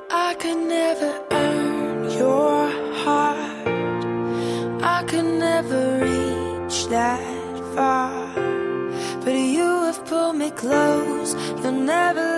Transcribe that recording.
I could never earn your heart. I could never reach that far. But you have pulled me close. You'll never